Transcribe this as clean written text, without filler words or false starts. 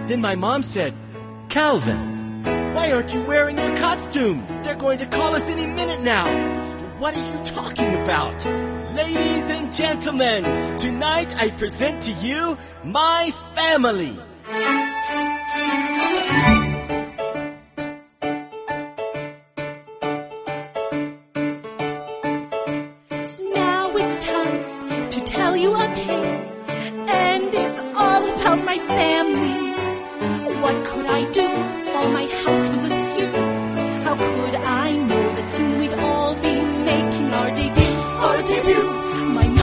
Then my mom said, "Calvin, why aren't you wearing your costume? They're going to call us any minute now." "What are you talking about?" "Ladies and gentlemen, tonight I present to you my family."